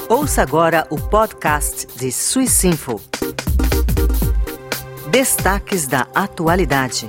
Ouça agora o podcast de Swissinfo. Destaques da atualidade.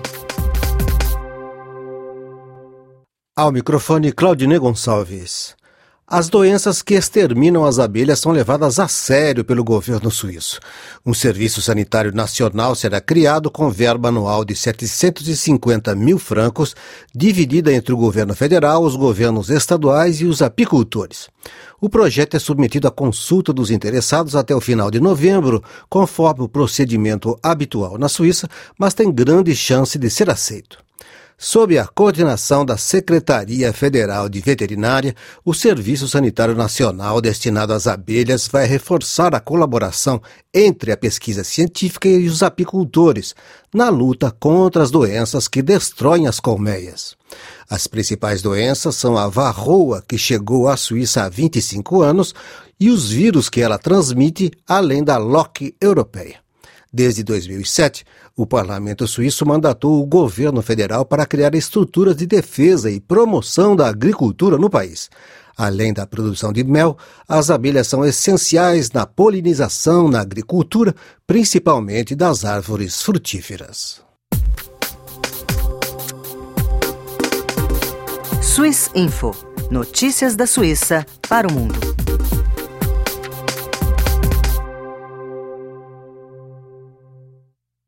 Ao microfone, Claudinei Gonçalves. As doenças que exterminam as abelhas são levadas a sério pelo governo suíço. Um serviço sanitário nacional será criado com verba anual de 750 mil francos, dividida entre o governo federal, os governos estaduais e os apicultores. O projeto é submetido à consulta dos interessados até o final de novembro, conforme o procedimento habitual na Suíça, mas tem grande chance de ser aceito. Sob a coordenação da Secretaria Federal de Veterinária, o Serviço Sanitário Nacional destinado às abelhas vai reforçar a colaboração entre a pesquisa científica e os apicultores na luta contra as doenças que destroem as colmeias. As principais doenças são a varroa, que chegou à Suíça há 25 anos, e os vírus que ela transmite, além da loque europeia. Desde 2007, o Parlamento suíço mandatou o governo federal para criar estruturas de defesa e promoção da agricultura no país. Além da produção de mel, as abelhas são essenciais na polinização na agricultura, principalmente das árvores frutíferas. Swissinfo. Notícias da Suíça para o mundo.